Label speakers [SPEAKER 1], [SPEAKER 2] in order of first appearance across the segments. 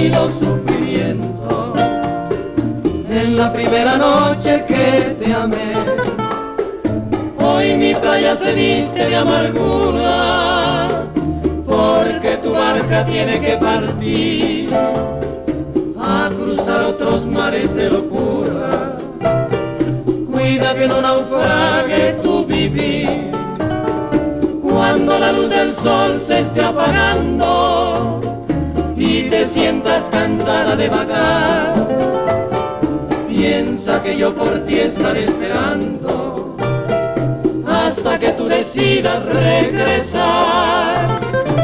[SPEAKER 1] mí los sufrimientos. En la primera noche que te amé, hoy mi playa se viste de amargura, porque tu barca tiene que partir a cruzar otros mares de locura. Cuida que no naufrague tu vivir cuando la luz del sol se esté apagando y te sientas cansada de vagar. Piensa que yo por ti estaré esperando hasta que tú decidas regresar.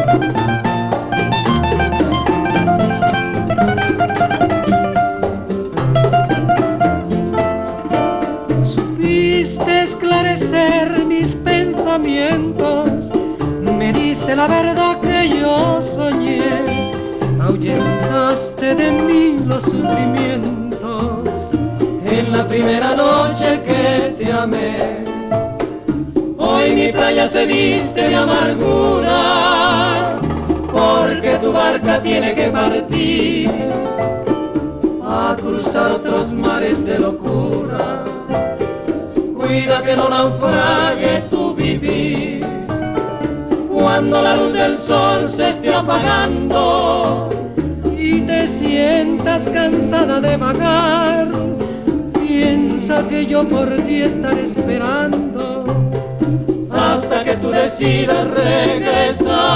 [SPEAKER 1] Supiste esclarecer mis pensamientos, me diste la verdad que yo soñé, ahuyentaste de mí los sufrimientos. En la primera noche que te amé, hoy mi playa se viste de amargura, porque tu barca tiene que partir a cruzar otros mares de locura. Cuida que no naufrague tu vivir cuando la luz del sol se esté apagando y te sientas cansada de vagar. Piensa que yo por ti estaré esperando hasta que tú decidas regresar.